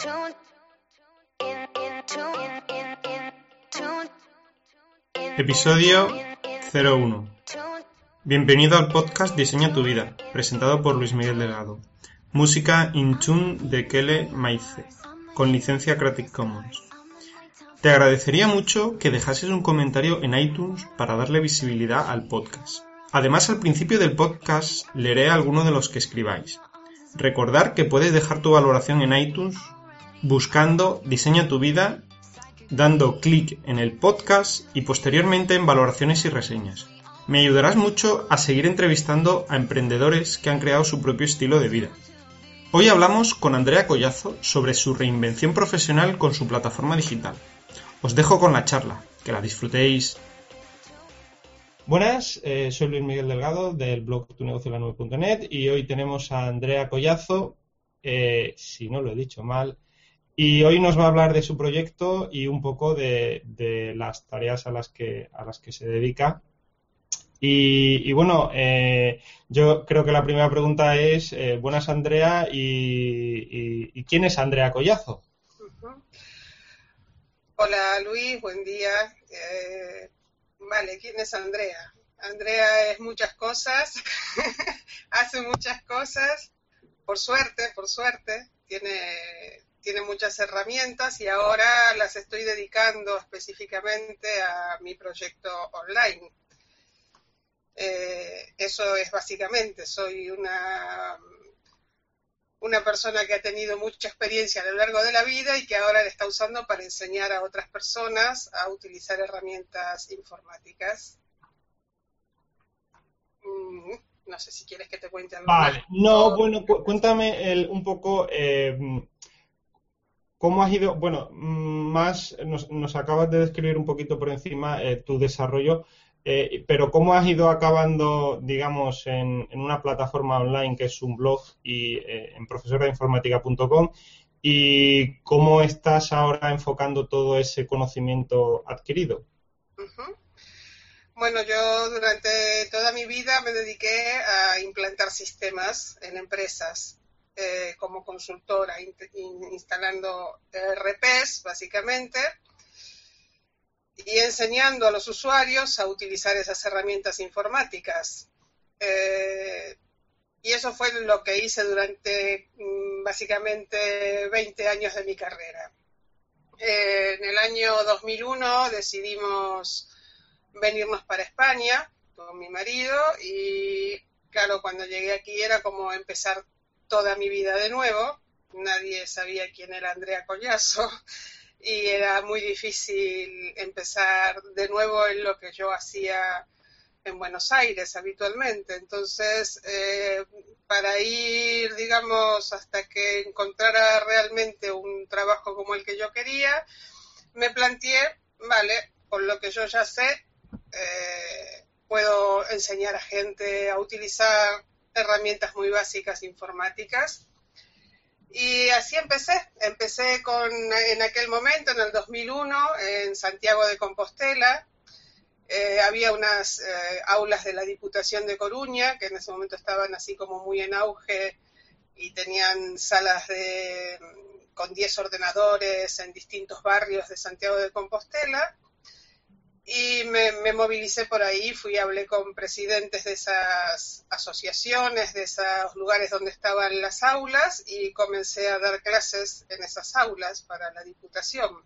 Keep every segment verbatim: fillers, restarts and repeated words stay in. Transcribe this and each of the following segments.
Episodio cero uno. Bienvenido al podcast Diseña tu vida, presentado por Luis Miguel Delgado. Música In Tune de Kele Maize, con licencia Creative Commons. Te agradecería mucho que dejases un comentario en iTunes para darle visibilidad al podcast. Además, al principio del podcast leeré alguno de los que escribáis. Recordar que puedes dejar tu valoración en iTunes buscando Diseña tu vida, dando clic en el podcast y posteriormente en valoraciones y reseñas. Me ayudarás mucho a seguir entrevistando a emprendedores que han creado su propio estilo de vida. Hoy hablamos con Andrea Collazo sobre su reinvención profesional con su plataforma digital. Os dejo con la charla, que la disfrutéis. Buenas, eh, soy Luis Miguel Delgado del blog tu negocio la nube punto net y hoy tenemos a Andrea Collazo, eh, si no lo he dicho mal, y hoy nos va a hablar de su proyecto y un poco de, de las tareas a las que, a las que se dedica. Y, y bueno, eh, yo creo que la primera pregunta es, eh, buenas Andrea, y, y, ¿y quién es Andrea Collazo? Uh-huh. Hola Luis, buen día. Eh, vale, ¿quién es Andrea? Andrea es muchas cosas, hace muchas cosas, por suerte, por suerte, tiene... tiene muchas herramientas y ahora las estoy dedicando específicamente a mi proyecto online. Eh, eso es básicamente, soy una, una persona que ha tenido mucha experiencia a lo largo de la vida y que ahora la está usando para enseñar a otras personas a utilizar herramientas informáticas. Mm, no sé si quieres que te cuente algo Vale, más. no, bueno, cu- cuéntame el, un poco... Eh, ¿Cómo has ido? Bueno, más nos, nos acabas de describir un poquito por encima eh, tu desarrollo, eh, pero ¿cómo has ido acabando, digamos, en, en una plataforma online que es un blog y eh, en profesora de informática punto com, y cómo estás ahora enfocando todo ese conocimiento adquirido? Uh-huh. Bueno, yo durante toda mi vida me dediqué a implantar sistemas en empresas. Eh, como consultora, in, in, instalando R Ps básicamente y enseñando a los usuarios a utilizar esas herramientas informáticas. Eh, y eso fue lo que hice durante mm, básicamente veinte años de mi carrera. Eh, en el año dos mil uno decidimos venirnos para España con mi marido y claro, cuando llegué aquí era como empezar toda mi vida de nuevo. Nadie sabía quién era Andrea Collazo y era muy difícil empezar de nuevo en lo que yo hacía en Buenos Aires habitualmente. Entonces, eh, para ir, digamos, hasta que encontrara realmente un trabajo como el que yo quería, me planteé, vale, con lo que yo ya sé, eh, puedo enseñar a gente a utilizar herramientas muy básicas informáticas. Y así empecé. Empecé con, en aquel momento, en el dos mil uno, en Santiago de Compostela. Eh, había unas eh, aulas de la Diputación de Coruña, que en ese momento estaban así como muy en auge y tenían salas de, con diez ordenadores en distintos barrios de Santiago de Compostela. Y me, me movilicé por ahí, fui y hablé con presidentes de esas asociaciones, de esos lugares donde estaban las aulas y comencé a dar clases en esas aulas para la Diputación.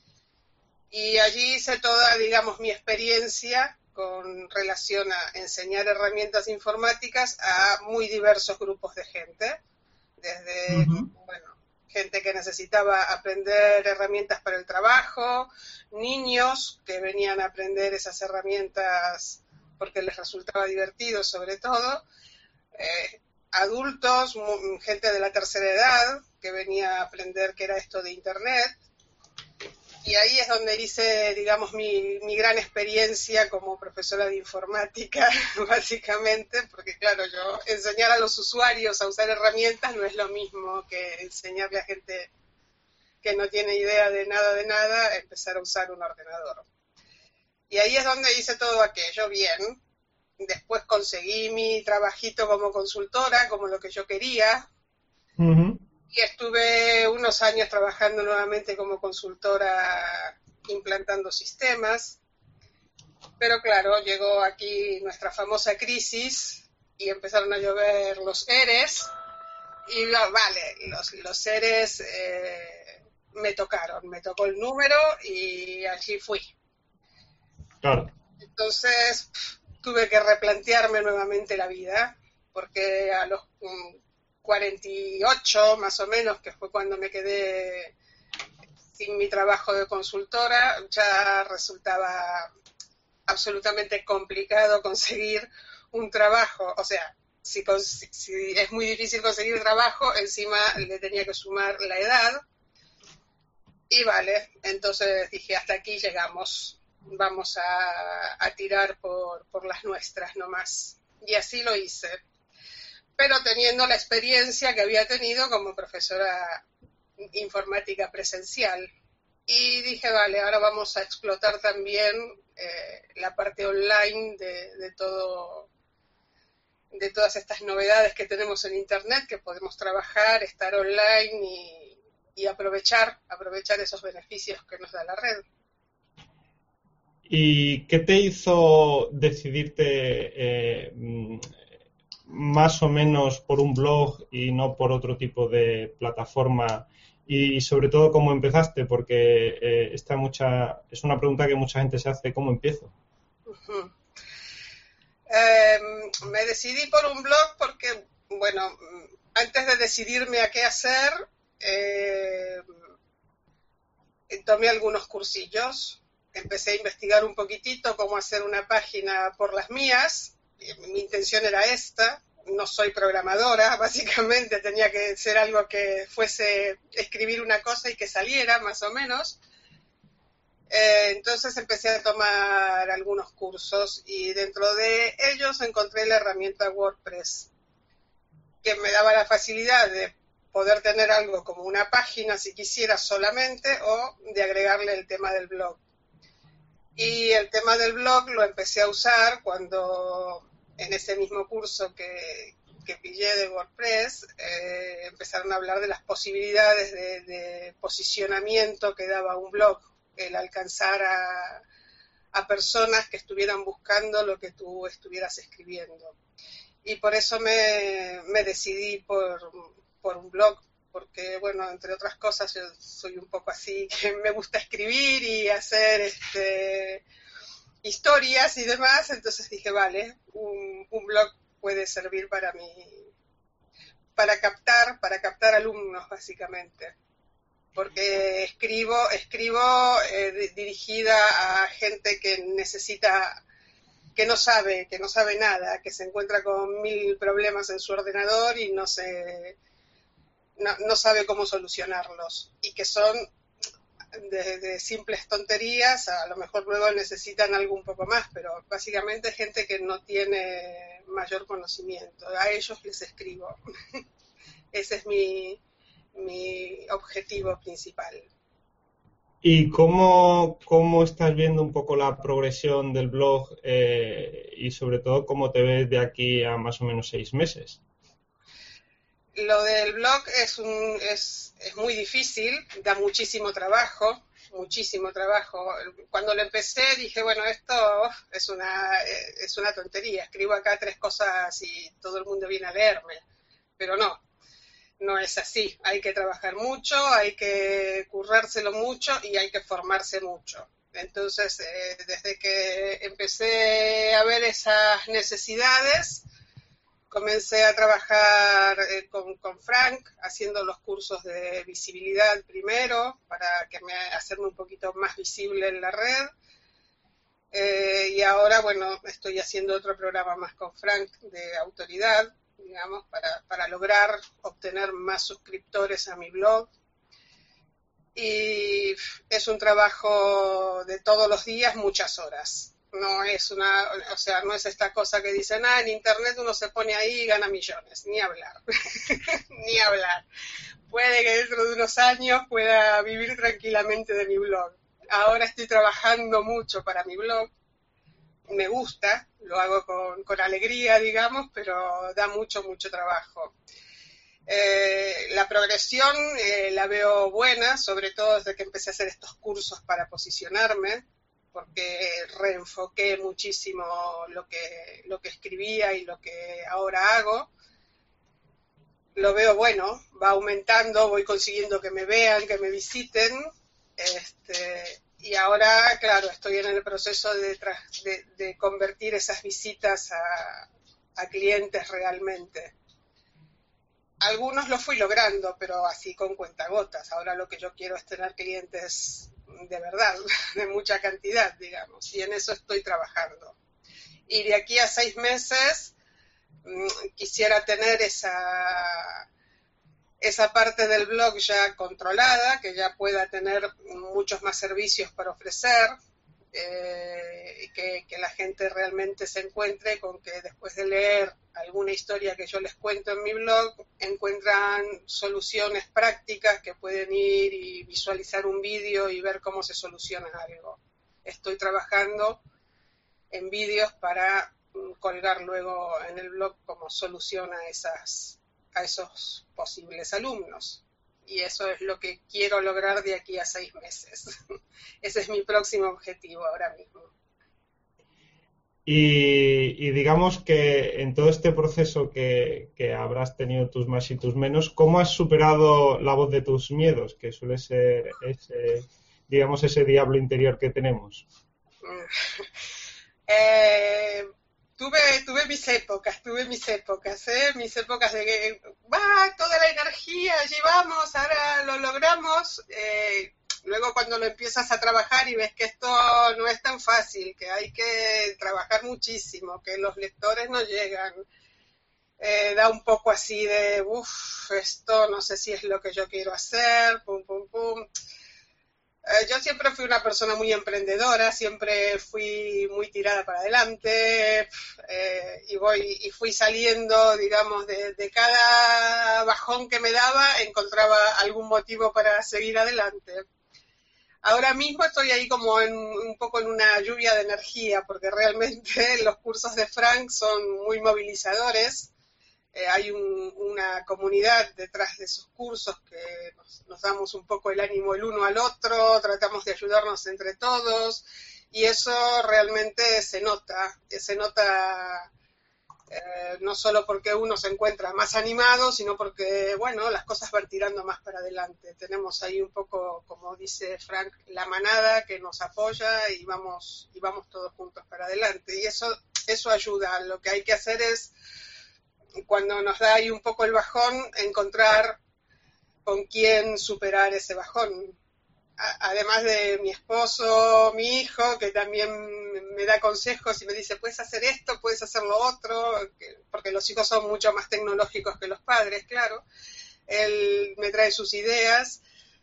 Y allí hice toda, digamos, mi experiencia con relación a enseñar herramientas informáticas a muy diversos grupos de gente, desde, uh-huh. bueno, gente que necesitaba aprender herramientas para el trabajo, niños que venían a aprender esas herramientas porque les resultaba divertido sobre todo, eh, adultos, gente de la tercera edad que venía a aprender qué era esto de Internet. Y ahí es donde hice, digamos, mi, mi gran experiencia como profesora de informática, básicamente, porque claro, yo enseñar a los usuarios a usar herramientas no es lo mismo que enseñarle a gente que no tiene idea de nada de nada a empezar a usar un ordenador. Y ahí es donde hice todo aquello bien. Después conseguí mi trabajito como consultora, como lo que yo quería. Uh-huh. Y estuve estuve unos años trabajando nuevamente como consultora implantando sistemas, pero claro, llegó aquí nuestra famosa crisis y empezaron a llover los ERES y vale, los, los ERES eh, me tocaron, me tocó el número y allí fui. Claro. Entonces tuve que replantearme nuevamente la vida, porque a los um, cuarenta y ocho más o menos, que fue cuando me quedé sin mi trabajo de consultora, ya resultaba absolutamente complicado conseguir un trabajo. O sea, si, si es muy difícil conseguir trabajo, encima le tenía que sumar la edad. Y vale, entonces dije, hasta aquí llegamos, vamos a, a tirar por, por las nuestras nomás. Y así lo hice. Pero teniendo la experiencia que había tenido como profesora informática presencial. Y dije, vale, ahora vamos a explotar también eh, la parte online de, de todo, de todas estas novedades que tenemos en Internet, que podemos trabajar, estar online y, y aprovechar, aprovechar esos beneficios que nos da la red. ¿Y qué te hizo decidirte eh, más o menos por un blog y no por otro tipo de plataforma? Y sobre todo, ¿cómo empezaste? Porque eh, esta mucha, es una pregunta que mucha gente se hace, ¿cómo empiezo? Uh-huh. Eh, me decidí por un blog porque, bueno, antes de decidirme a qué hacer, eh, tomé algunos cursillos, empecé a investigar un poquitito cómo hacer una página por las mías, mi intención era esta. No soy programadora, básicamente tenía que ser algo que fuese escribir una cosa y que saliera, más o menos. Eh, entonces empecé a tomar algunos cursos y dentro de ellos encontré la herramienta WordPress, que me daba la facilidad de poder tener algo como una página si quisiera solamente, o de agregarle el tema del blog. Y el tema del blog lo empecé a usar cuando en ese mismo curso que, que pillé de WordPress, eh, empezaron a hablar de las posibilidades de, de posicionamiento que daba un blog, el alcanzar a, a personas que estuvieran buscando lo que tú estuvieras escribiendo. Y por eso me, me decidí por, por un blog, porque, bueno, entre otras cosas, yo soy un poco así, que me gusta escribir y hacer este... historias y demás, entonces dije, vale, un, un blog puede servir para mí, para captar, para captar alumnos, básicamente, porque escribo, escribo eh, dirigida a gente que necesita, que no sabe, que no sabe nada, que se encuentra con mil problemas en su ordenador y no se, no, no sabe cómo solucionarlos, y que son De, de simples tonterías, a lo mejor luego necesitan algo un poco más, pero básicamente gente que no tiene mayor conocimiento, a ellos les escribo. Ese es mi, mi objetivo principal. ¿Y cómo, cómo estás viendo un poco la progresión del blog eh, y sobre todo cómo te ves de aquí a más o menos seis meses? Lo del blog es, un, es, es muy difícil, da muchísimo trabajo, muchísimo trabajo. Cuando lo empecé dije, bueno, esto es una, es una tontería, escribo acá tres cosas y todo el mundo viene a leerme, pero no, no es así. Hay que trabajar mucho, hay que currárselo mucho y hay que formarse mucho. Entonces, eh, desde que empecé a ver esas necesidades, comencé a trabajar eh, con, con Frank, haciendo los cursos de visibilidad primero, para que me, hacerme un poquito más visible en la red. Eh, y ahora, bueno, estoy haciendo otro programa más con Frank de autoridad, digamos, para, para lograr obtener más suscriptores a mi blog. Y es un trabajo de todos los días, muchas horas. No es una, o sea, no es esta cosa que dicen, ah, en internet uno se pone ahí y gana millones, ni hablar, ni hablar. Puede que dentro de unos años pueda vivir tranquilamente de mi blog. Ahora estoy trabajando mucho para mi blog, me gusta, lo hago con, con alegría, digamos, pero da mucho, mucho trabajo. Eh, la progresión eh, la veo buena, sobre todo desde que empecé a hacer estos cursos para posicionarme, porque reenfoqué muchísimo lo que, lo que escribía y lo que ahora hago. Lo veo bueno, va aumentando, voy consiguiendo que me vean, que me visiten, este, y ahora, claro, estoy en el proceso de, de, de convertir esas visitas a, a clientes realmente. Algunos lo fui logrando, pero así con cuentagotas. Ahora lo que yo quiero es tener clientes de verdad, de mucha cantidad, digamos, y en eso estoy trabajando. Y de aquí a seis meses mmm, quisiera tener esa, esa parte del blog ya controlada, que ya pueda tener muchos más servicios para ofrecer, eh, que, que la gente realmente se encuentre con que después de leer alguna historia que yo les cuento en mi blog, encuentran soluciones prácticas que pueden ir y visualizar un vídeo y ver cómo se soluciona algo. Estoy trabajando en vídeos para colgar luego en el blog como solución a, esas, a esos posibles alumnos. Y eso es lo que quiero lograr de aquí a seis meses. Ese es mi próximo objetivo ahora mismo. Y, y digamos que en todo este proceso que, que habrás tenido tus más y tus menos, ¿cómo has superado la voz de tus miedos, que suele ser ese, digamos, ese diablo interior que tenemos? eh, tuve, tuve mis épocas, tuve mis épocas, ¿eh? Mis épocas de que, va, toda la energía, allí vamos, ahora lo logramos. Eh, luego cuando lo empiezas a trabajar y ves que esto no es tan fácil, que hay que trabajar muchísimo, que los lectores no llegan, eh, da un poco así de, uff, esto no sé si es lo que yo quiero hacer, pum, pum, pum. Eh, yo siempre fui una persona muy emprendedora, siempre fui muy tirada para adelante, eh, y voy y fui saliendo, digamos, de, de cada bajón que me daba, encontraba algún motivo para seguir adelante. Ahora mismo estoy ahí como en, un poco en una lluvia de energía, porque realmente los cursos de Frank son muy movilizadores. Eh, hay un, una comunidad detrás de esos cursos que nos, nos damos un poco el ánimo el uno al otro, tratamos de ayudarnos entre todos, y eso realmente se nota, se nota eh, no solo porque uno se encuentra más animado, sino porque, bueno, las cosas van tirando más para adelante. Tenemos ahí un poco, como dice Frank, la manada que nos apoya y vamos, y vamos todos juntos para adelante, y eso, eso ayuda. Lo que hay que hacer es, cuando nos da ahí un poco el bajón, encontrar con quién superar ese bajón. A- además de mi esposo, mi hijo, que también me da consejos y me dice, puedes hacer esto, puedes hacer lo otro, que, porque los hijos son mucho más tecnológicos que los padres, claro. Él me trae sus ideas,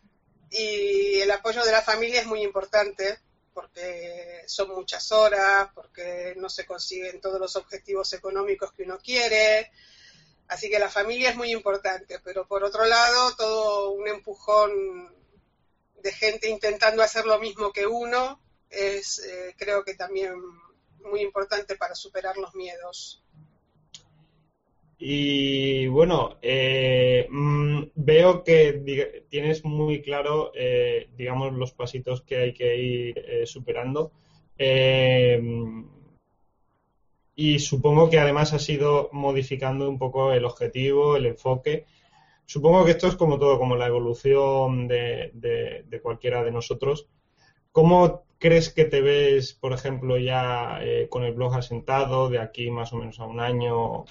y el apoyo de la familia es muy importante, porque son muchas horas, porque no se consiguen todos los objetivos económicos que uno quiere. Así que la familia es muy importante, pero por otro lado, todo un empujón de gente intentando hacer lo mismo que uno es, eh, creo que también muy importante para superar los miedos. Y bueno, eh, mmm, veo que dig- tienes muy claro, eh, digamos, los pasitos que hay que ir eh, superando. Eh, y supongo que además has ido modificando un poco el objetivo, el enfoque. Supongo que esto es como todo, como la evolución de, de, de cualquiera de nosotros. ¿Cómo crees que te ves, por ejemplo, ya eh, con el blog asentado de aquí más o menos a un año?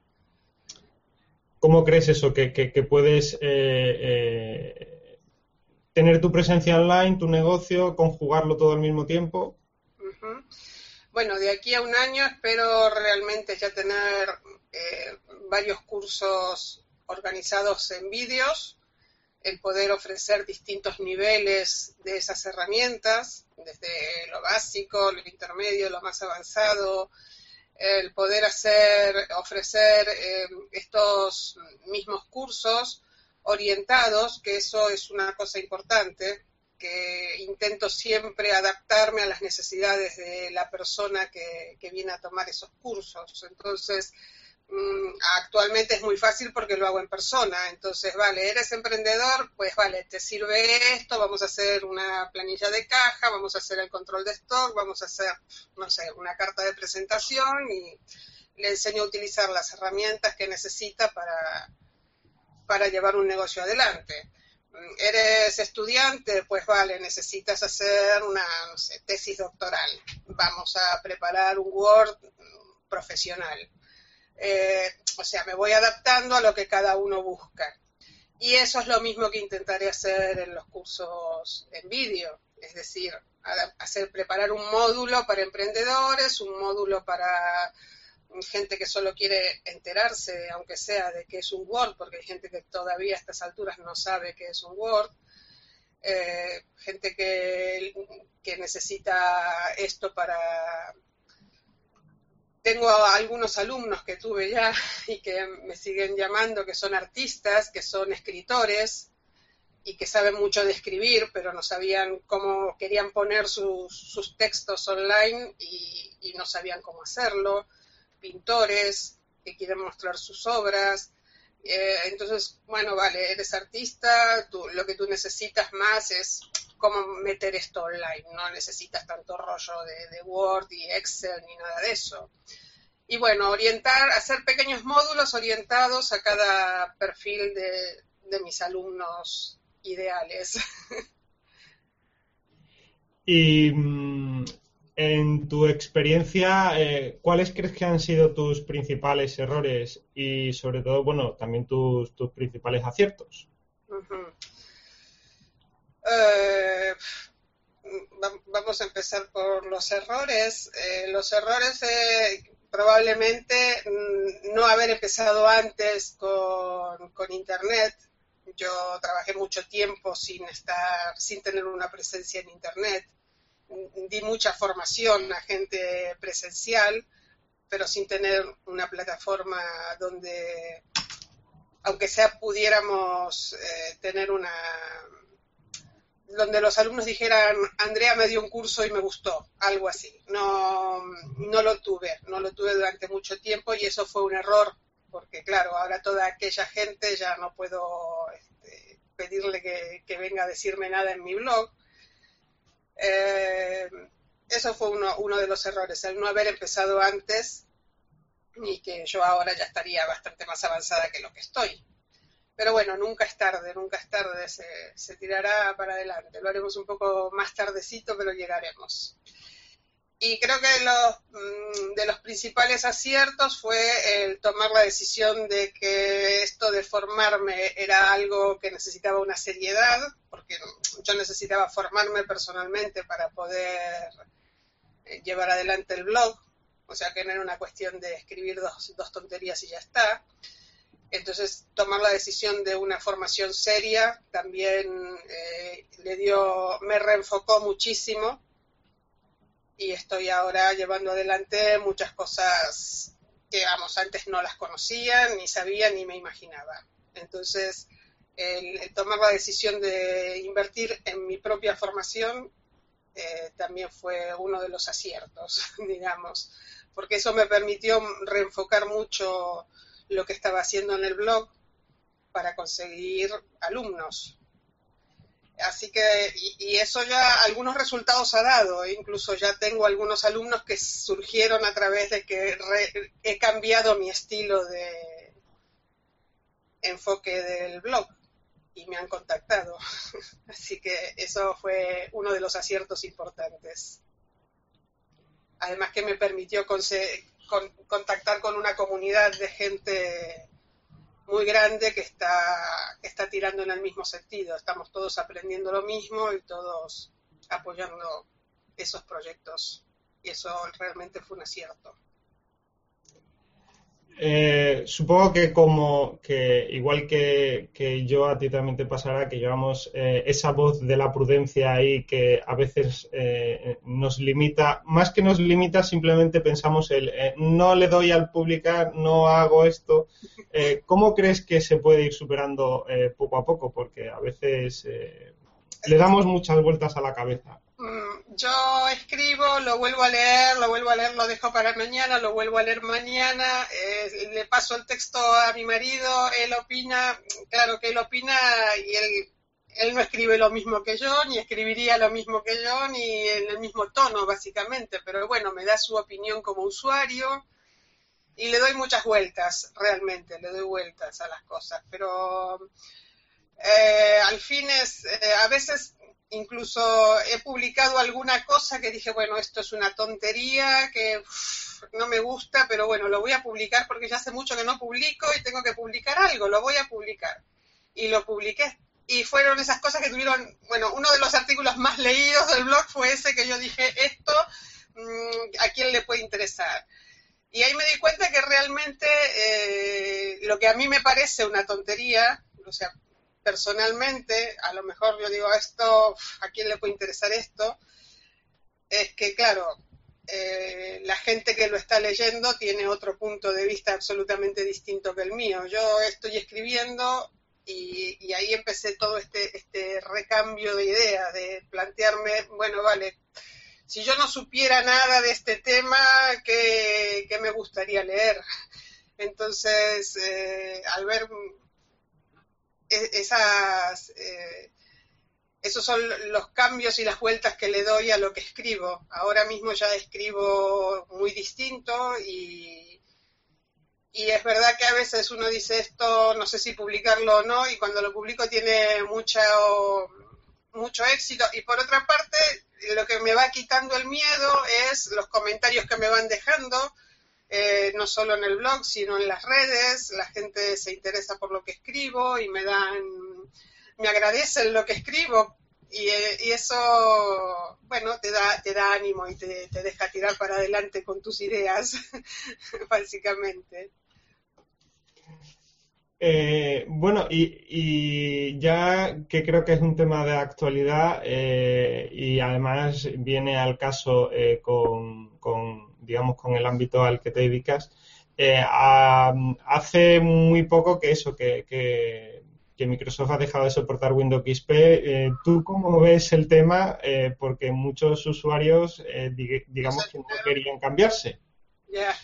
¿Cómo crees eso? ¿Que, que, que puedes eh, eh, tener tu presencia online, tu negocio, conjugarlo todo al mismo tiempo? Uh-huh. Bueno, de aquí a un año espero realmente ya tener eh, varios cursos organizados en vídeos, el poder ofrecer distintos niveles de esas herramientas, desde lo básico, lo intermedio, lo más avanzado, el poder hacer, ofrecer eh, estos mismos cursos orientados, que eso es una cosa importante, que intento siempre adaptarme a las necesidades de la persona que, que viene a tomar esos cursos. Entonces, Actualmente es muy fácil porque lo hago en persona, entonces, vale, eres emprendedor, pues vale, te sirve esto, vamos a hacer una planilla de caja, vamos a hacer el control de stock, vamos a hacer, no sé, una carta de presentación y le enseño a utilizar las herramientas que necesita para, para llevar un negocio adelante. Eres estudiante, pues vale, necesitas hacer una, no sé, tesis doctoral, vamos a preparar un Word profesional. Eh, o sea, me voy adaptando a lo que cada uno busca. Y eso es lo mismo que intentaré hacer en los cursos en vídeo, es decir, hacer preparar un módulo para emprendedores, un módulo para gente que solo quiere enterarse, aunque sea de qué es un Word, porque hay gente que todavía a estas alturas no sabe qué es un Word, eh, gente que, que necesita esto para... Tengo algunos alumnos que tuve ya y que me siguen llamando, que son artistas, que son escritores y que saben mucho de escribir, pero no sabían cómo, querían poner sus, sus textos online y, y no sabían cómo hacerlo. Pintores que quieren mostrar sus obras. Eh, entonces, bueno, vale, eres artista, tú, lo que tú necesitas más es cómo meter esto online, no necesitas tanto rollo de, de Word y Excel ni nada de eso. Y bueno, orientar, hacer pequeños módulos orientados a cada perfil de, de mis alumnos ideales. Y mm, en tu experiencia, eh, ¿cuáles crees que han sido tus principales errores y sobre todo, bueno, también tus, tus principales aciertos? Uh-huh. Eh, vamos a empezar por los errores. Eh, los errores, eh, probablemente no haber empezado antes con, con Internet. Yo trabajé mucho tiempo sin estar, sin tener una presencia en Internet. Di mucha formación a gente presencial, pero sin tener una plataforma donde, aunque sea, pudiéramos eh, tener una... donde los alumnos dijeran, Andrea me dio un curso y me gustó, algo así. No, no lo tuve, no lo tuve durante mucho tiempo y eso fue un error, porque claro, ahora toda aquella gente ya no puedo este, pedirle que, que venga a decirme nada en mi blog. Eh, eso fue uno, uno de los errores, el no haber empezado antes y que yo ahora ya estaría bastante más avanzada que lo que estoy. Pero bueno, nunca es tarde, nunca es tarde, se, se tirará para adelante. Lo haremos un poco más tardecito, pero llegaremos. Y creo que los, de los principales aciertos fue el tomar la decisión de que esto de formarme era algo que necesitaba una seriedad, porque yo necesitaba formarme personalmente para poder llevar adelante el blog, o sea que no era una cuestión de escribir dos, dos tonterías y ya está. Entonces, tomar la decisión de una formación seria también eh, le dio, me reenfocó muchísimo y estoy ahora llevando adelante muchas cosas que, vamos, antes no las conocía, ni sabía, ni me imaginaba. Entonces, el, el tomar la decisión de invertir en mi propia formación eh, también fue uno de los aciertos, digamos, porque eso me permitió reenfocar mucho lo que estaba haciendo en el blog para conseguir alumnos. Así que, y, y eso ya algunos resultados ha dado, ¿eh? Incluso ya tengo algunos alumnos que surgieron a través de que re, he cambiado mi estilo de enfoque del blog y me han contactado. Así que eso fue uno de los aciertos importantes. Además que me permitió conseguir Con, contactar con una comunidad de gente muy grande que está, que está tirando en el mismo sentido. Estamos todos aprendiendo lo mismo y todos apoyando esos proyectos. Y eso realmente fue un acierto. Eh, supongo que como que igual que, que yo, a ti también te pasará que llevamos eh, esa voz de la prudencia ahí que a veces eh, nos limita, más que nos limita, simplemente pensamos el eh, no le doy al publicar, no hago esto. Eh, ¿Cómo crees que se puede ir superando eh, poco a poco? Porque a veces eh, le damos muchas vueltas a la cabeza. Mm, yo escribo, lo vuelvo a leer, lo vuelvo a leer, lo dejo para mañana, lo vuelvo a leer mañana, eh, le paso el texto a mi marido, él opina, claro que él opina y él, él no escribe lo mismo que yo, ni escribiría lo mismo que yo, ni en el mismo tono, básicamente, pero bueno, me da su opinión como usuario y le doy muchas vueltas, realmente, le doy vueltas a las cosas, pero eh, al fin es, eh, a veces incluso he publicado alguna cosa que dije, bueno, esto es una tontería, que uf, no me gusta, pero bueno, lo voy a publicar porque ya hace mucho que no publico y tengo que publicar algo, lo voy a publicar. Y lo publiqué. Y fueron esas cosas que tuvieron, bueno, uno de los artículos más leídos del blog fue ese que yo dije, esto, mmm, ¿a quién le puede interesar? Y ahí me di cuenta que realmente eh, lo que a mí me parece una tontería, o sea, personalmente, a lo mejor yo digo, esto, ¿a quién le puede interesar esto? Es que, claro, eh, la gente que lo está leyendo tiene otro punto de vista absolutamente distinto que el mío. Yo estoy escribiendo y, y ahí empecé todo este, este recambio de ideas, de plantearme, bueno, vale, si yo no supiera nada de este tema, ¿qué, qué me gustaría leer? Entonces, eh, al ver esas, eh, esos son los cambios y las vueltas que le doy a lo que escribo. Ahora mismo ya escribo muy distinto y, y es verdad que a veces uno dice esto, no sé si publicarlo o no, y cuando lo publico tiene mucha, mucho éxito. Y por otra parte, lo que me va quitando el miedo es los comentarios que me van dejando. Eh, no solo en el blog, sino en las redes, la gente se interesa por lo que escribo y me dan, me agradecen lo que escribo y, y eso, bueno, te da, te da ánimo y te, te deja tirar para adelante con tus ideas, básicamente. Eh, bueno, y, y ya que creo que es un tema de actualidad eh, y además viene al caso eh, con, con, digamos, con el ámbito al que te dedicas, eh, a, hace muy poco que eso, que, que, que Microsoft ha dejado de soportar Windows X P. Eh, ¿tú cómo ves el tema? Eh, porque muchos usuarios, eh, dig- digamos que no querían cambiarse. Ya. Yeah.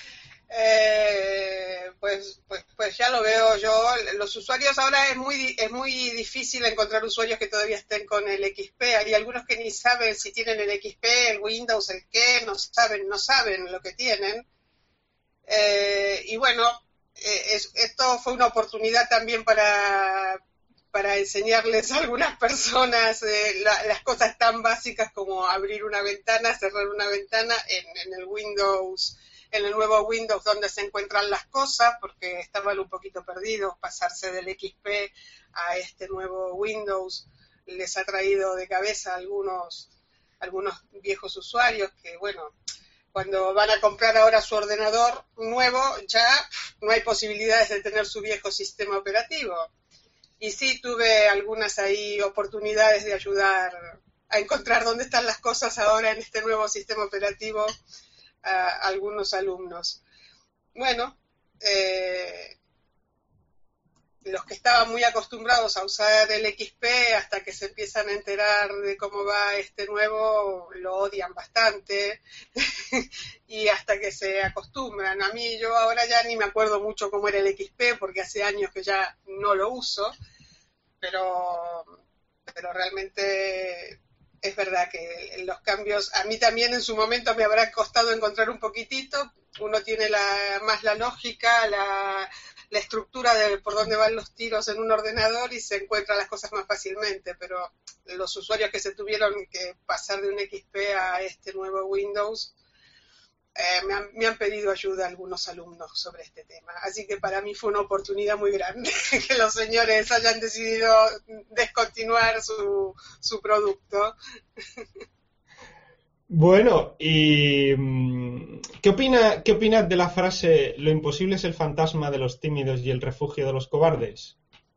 Eh, pues, pues, pues ya lo veo yo. Los usuarios ahora es muy, es muy difícil encontrar usuarios que todavía estén con el X P. Hay algunos que ni saben si tienen el X P, el Windows, el qué, no saben, no saben lo que tienen. Eh, y bueno, eh, es, esto fue una oportunidad también para, para enseñarles a algunas personas eh, la, las cosas tan básicas como abrir una ventana, cerrar una ventana en, en el Windows, en el nuevo Windows donde se encuentran las cosas, porque estaban un poquito perdidos. Pasarse del X P a este nuevo Windows les ha traído de cabeza a algunos, algunos viejos usuarios que, bueno, cuando van a comprar ahora su ordenador nuevo, ya no hay posibilidades de tener su viejo sistema operativo. Y sí tuve algunas ahí oportunidades de ayudar a encontrar dónde están las cosas ahora en este nuevo sistema operativo a algunos alumnos. Bueno, eh, los que estaban muy acostumbrados a usar el X P hasta que se empiezan a enterar de cómo va este nuevo, lo odian bastante y hasta que se acostumbran. A mí yo ahora ya ni me acuerdo mucho cómo era el X P porque hace años que ya no lo uso, pero, pero realmente es verdad que los cambios, a mí también en su momento me habrá costado encontrar un poquitito. Uno tiene la, más la lógica, la, la estructura de por dónde van los tiros en un ordenador y se encuentran las cosas más fácilmente, pero los usuarios que se tuvieron que pasar de un X P a este nuevo Windows, eh, me, han, me han pedido ayuda algunos alumnos sobre este tema. Así que para mí fue una oportunidad muy grande que los señores hayan decidido descontinuar su, su producto. Bueno, y ¿qué opina, qué opinas de la frase "lo imposible es el fantasma de los tímidos y el refugio de los cobardes"?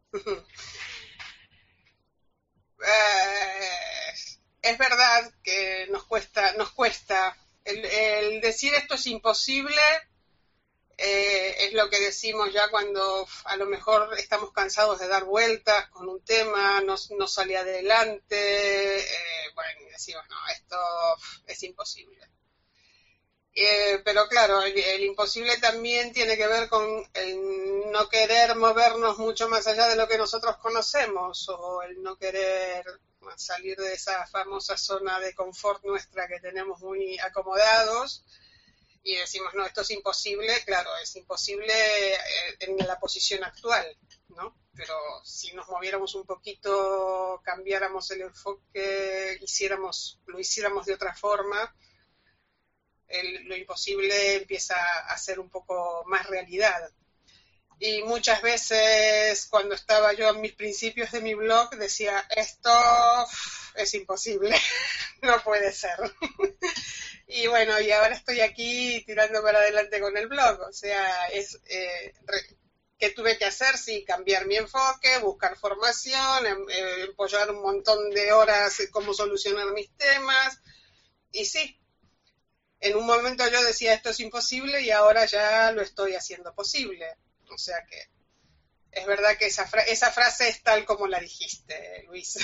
eh, es verdad que nos cuesta, nos cuesta el, el decir esto es imposible. Eh, es lo que decimos ya cuando a lo mejor estamos cansados de dar vueltas con un tema, no, no sale adelante, eh, bueno, y decimos, no, esto es imposible. Eh, pero claro, el, el imposible también tiene que ver con el no querer movernos mucho más allá de lo que nosotros conocemos, o el no querer salir de esa famosa zona de confort nuestra que tenemos muy acomodados, y decimos, no, esto es imposible. Claro, es imposible en la posición actual, ¿no? Pero si nos moviéramos un poquito, cambiáramos el enfoque, hiciéramos, lo hiciéramos de otra forma, el, lo imposible empieza a ser un poco más realidad. Y muchas veces cuando estaba yo en mis principios de mi blog decía, esto es imposible, no puede ser. Y bueno, y ahora estoy aquí tirando para adelante con el blog, o sea, es eh, re, ¿qué tuve que hacer? Sí, cambiar mi enfoque, buscar formación, em, eh, empollar un montón de horas en cómo solucionar mis temas, y sí, en un momento yo decía esto es imposible y ahora ya lo estoy haciendo posible, o sea que es verdad que esa, fra- esa frase es tal como la dijiste, Luis.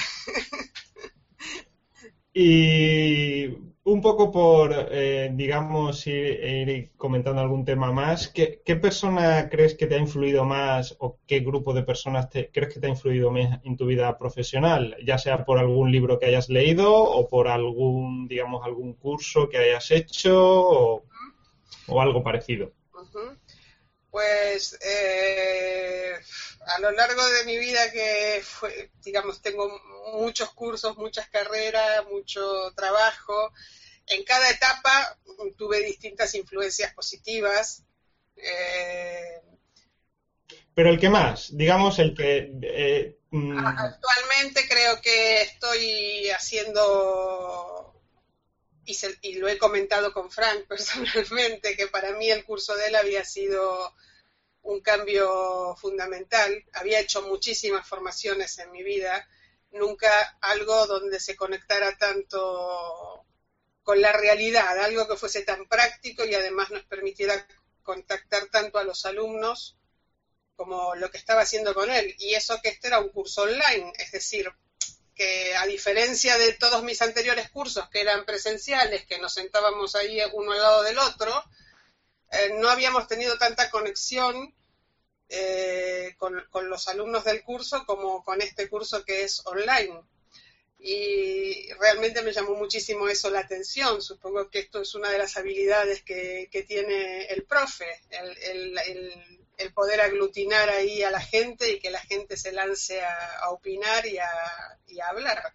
Y un poco por, eh, digamos, ir, ir comentando algún tema más, ¿qué, qué persona crees que te ha influido más o qué grupo de personas te, crees que te ha influido más en tu vida profesional? Ya sea por algún libro que hayas leído o por algún, digamos, algún curso que hayas hecho o, o algo parecido. Uh-huh. Pues eh, a lo largo de mi vida que fue, digamos, tengo muchos cursos, muchas carreras, mucho trabajo. En cada etapa tuve distintas influencias positivas. Eh, Pero el que más, digamos, el que... Eh, mm, Actualmente creo que estoy haciendo, y, se, y lo he comentado con Frank personalmente, que para mí el curso de él había sido un cambio fundamental. Había hecho muchísimas formaciones en mi vida, nunca algo donde se conectara tanto con la realidad, algo que fuese tan práctico y además nos permitiera contactar tanto a los alumnos como lo que estaba haciendo con él. Y eso que este era un curso online, es decir, que a diferencia de todos mis anteriores cursos que eran presenciales, que nos sentábamos ahí uno al lado del otro, eh, no habíamos tenido tanta conexión eh, con, con los alumnos del curso como con este curso que es online. Y realmente me llamó muchísimo eso la atención. Supongo que esto es una de las habilidades que, que tiene el profe, el, el, el, el poder aglutinar ahí a la gente y que la gente se lance a, a opinar y a, y a hablar.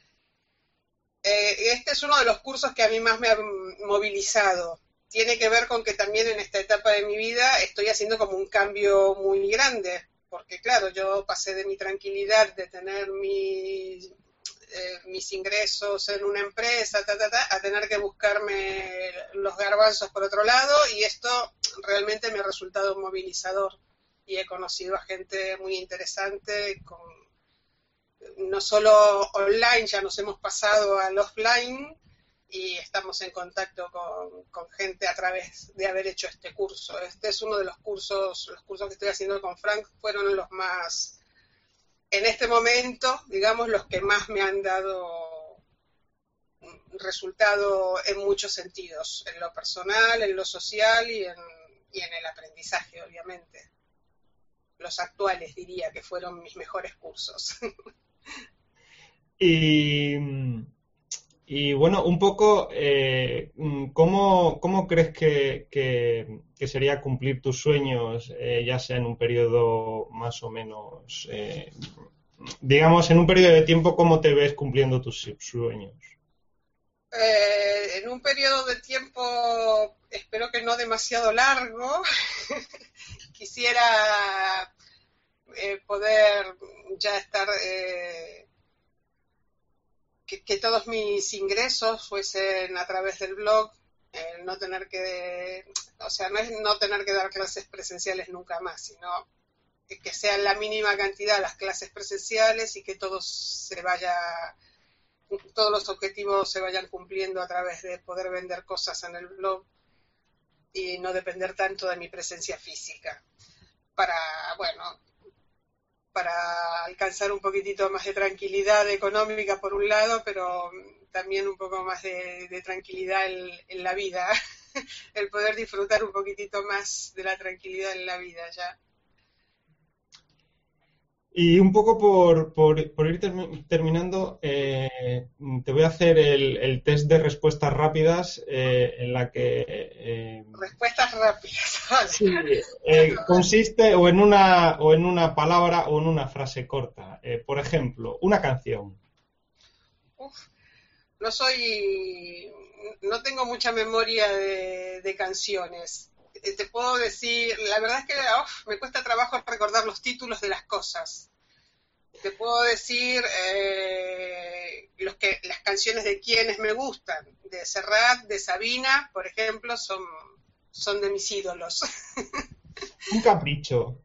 Eh, este es uno de los cursos que a mí más me ha movilizado. Tiene que ver con que también en esta etapa de mi vida estoy haciendo como un cambio muy grande, porque claro, yo pasé de mi tranquilidad de tener mi, eh, mis ingresos en una empresa, ta, ta, ta, a tener que buscarme los garbanzos por otro lado, y esto realmente me ha resultado movilizador. Y he conocido a gente muy interesante, con, no solo online, ya nos hemos pasado al offline, y estamos en contacto con, con gente a través de haber hecho este curso. Este es uno de los cursos, los cursos que estoy haciendo con Frank fueron los más, en este momento, digamos, los que más me han dado resultado en muchos sentidos, en lo personal, en lo social y en, y en el aprendizaje, obviamente. Los actuales diría que fueron mis mejores cursos. y... Y bueno, un poco, eh, ¿cómo, cómo crees que, que, que sería cumplir tus sueños, eh, ya sea en un periodo más o menos, eh, digamos, en un periodo de tiempo, cómo te ves cumpliendo tus sueños? Eh, en un periodo de tiempo, espero que no demasiado largo, quisiera eh, poder ya estar... Eh, Que, que todos mis ingresos fuesen a través del blog, eh, no tener que, o sea, no es no tener que dar clases presenciales nunca más, sino que, que sea la mínima cantidad las clases presenciales y que todo se vaya, todos los objetivos se vayan cumpliendo a través de poder vender cosas en el blog. y no depender tanto de mi presencia física. Para, bueno, para alcanzar un poquitito más de tranquilidad económica por un lado, pero también un poco más de, de tranquilidad en, en la vida, el poder disfrutar un poquitito más de la tranquilidad en la vida ya. Y un poco por, por, por ir termi- terminando, eh, te voy a hacer el, el test de respuestas rápidas eh, en la que eh, Respuestas rápidas, vale. sí, eh, consiste o en una o en una palabra o en una frase corta. Eh, por ejemplo, una canción. Uf, no soy, no tengo mucha memoria de, de canciones. Eh, Te puedo decir, la verdad es que uf, me cuesta trabajo recordar los títulos de las cosas. Te puedo decir eh, los que, las canciones de quienes me gustan, de Serrat, de Sabina, por ejemplo, son, son de mis ídolos. Un capricho.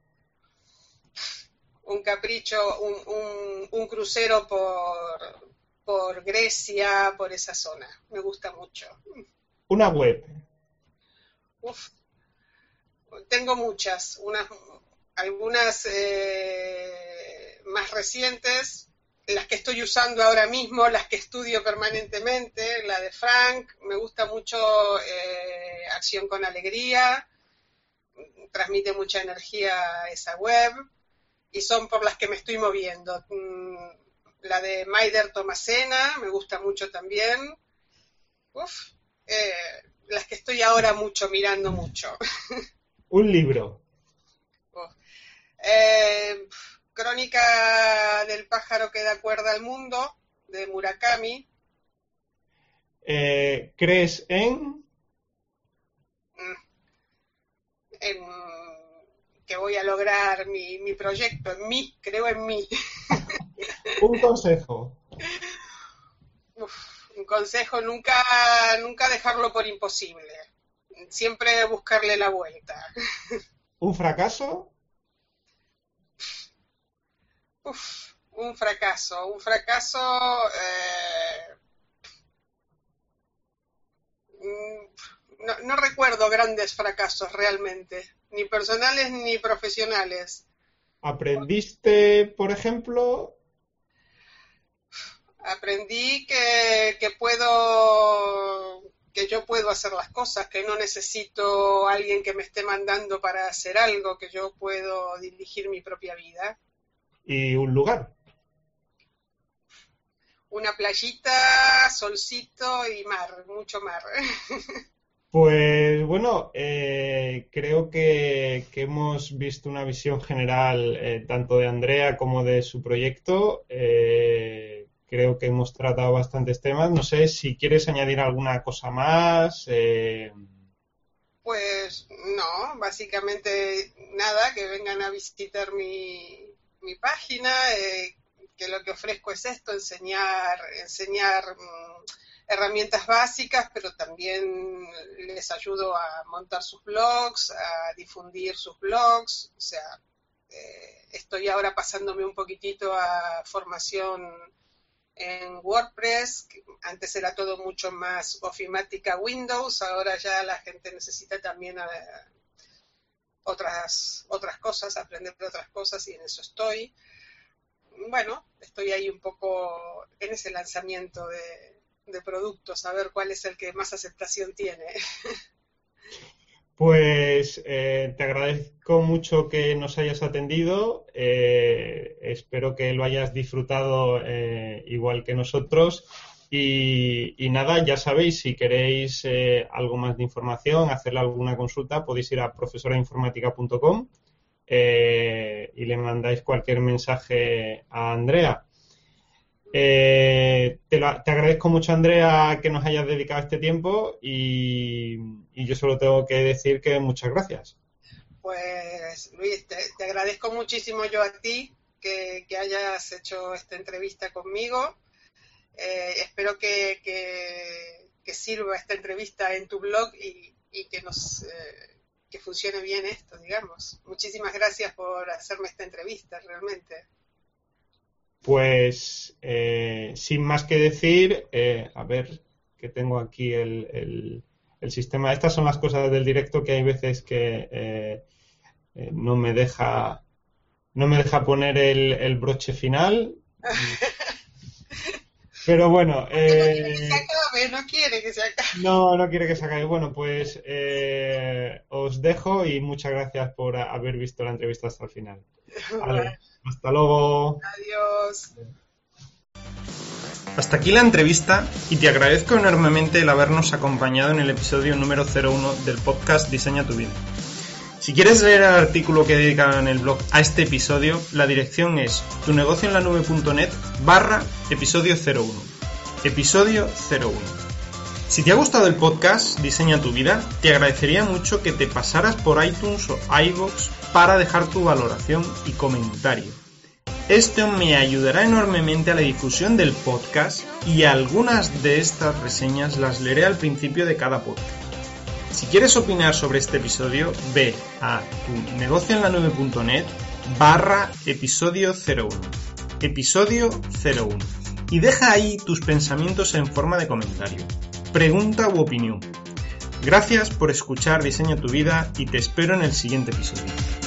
Un capricho, un, un, un crucero por, por Grecia, por esa zona. Me gusta mucho. Una web. Uf, tengo muchas, unas, algunas eh, más recientes, las que estoy usando ahora mismo, las que estudio permanentemente, la de Frank, me gusta mucho eh, Acción con Alegría, transmite mucha energía esa web, y son por las que me estoy moviendo. La de Maider Tomasena, me gusta mucho también. Uf, eh, las que estoy ahora mucho, mirando mucho. Un libro. Uf. Eh, Crónica del pájaro que da cuerda al mundo, de Murakami. Eh, ¿crees en? En que voy a lograr mi, mi proyecto, en mí, creo en mí. Un consejo. Uf, un consejo, nunca, nunca dejarlo por imposible. Siempre buscarle la vuelta. Un fracaso. Uf, un fracaso, un fracaso... Eh, no, no recuerdo grandes fracasos realmente, ni personales ni profesionales. ¿Aprendiste, por ejemplo? Aprendí que, que puedo, que yo puedo hacer las cosas, que no necesito a alguien que me esté mandando para hacer algo, que yo puedo dirigir mi propia vida. Y un lugar. Una playita, solcito y mar, mucho mar. Pues bueno, eh, creo que, que hemos visto una visión general eh, tanto de Andrea como de su proyecto. Eh, creo que hemos tratado bastantes temas. No sé si quieres añadir alguna cosa más. Eh... Pues no, básicamente nada, que vengan a visitar mi, mi página, eh, que lo que ofrezco es esto, enseñar, enseñar mmm, herramientas básicas, pero también les ayudo a montar sus blogs, a difundir sus blogs, o sea, eh, estoy ahora pasándome un poquitito a formación en WordPress, que antes era todo mucho más ofimática Windows, ahora ya la gente necesita también uh, otras, otras cosas, aprender otras cosas y en eso estoy. Bueno, estoy ahí un poco en ese lanzamiento de, de productos, a ver cuál es el que más aceptación tiene. Pues eh, te agradezco mucho que nos hayas atendido. Eh, espero que lo hayas disfrutado eh, igual que nosotros. Y, y nada, ya sabéis, si queréis eh, algo más de información, hacerle alguna consulta, podéis ir a profesora informática punto com eh, y le mandáis cualquier mensaje a Andrea. Eh, te, lo, te agradezco mucho, Andrea, que nos hayas dedicado este tiempo y, y yo solo tengo que decir que muchas gracias. Pues Luis, te, te agradezco muchísimo yo a ti que, que hayas hecho esta entrevista conmigo. Eh, espero que, que, que sirva esta entrevista en tu blog y, y que nos eh, que funcione bien esto, digamos. Muchísimas gracias por hacerme esta entrevista, realmente. Pues eh, sin más que decir, eh, a ver que tengo aquí el, el, el sistema. Estas son las cosas del directo que hay veces que eh, eh, no me deja no me deja poner el, el broche final. Pero bueno, eh, no quiere que se acabe, no quiere que se acabe. No, no quiere que se acabe. Bueno, pues eh, os dejo y muchas gracias por haber visto la entrevista hasta el final. Vale, hasta luego. Adiós. Hasta aquí la entrevista y te agradezco enormemente el habernos acompañado en el episodio número cero uno del podcast Diseña tu vida. Si quieres leer el artículo que he dedicado en el blog a este episodio, la dirección es tunegocioenlanube.net barra episodio cero uno. Episodio cero uno. Si te ha gustado el podcast Diseña tu vida, te agradecería mucho que te pasaras por iTunes o iVoox para dejar tu valoración y comentario. Esto me ayudará enormemente a la difusión del podcast y algunas de estas reseñas las leeré al principio de cada podcast. Si quieres opinar sobre este episodio, ve a tunegocioenlanube.net barra episodio cero uno. Episodio cero uno. Y deja ahí tus pensamientos en forma de comentario, pregunta u opinión. Gracias por escuchar Diseña tu vida y te espero en el siguiente episodio.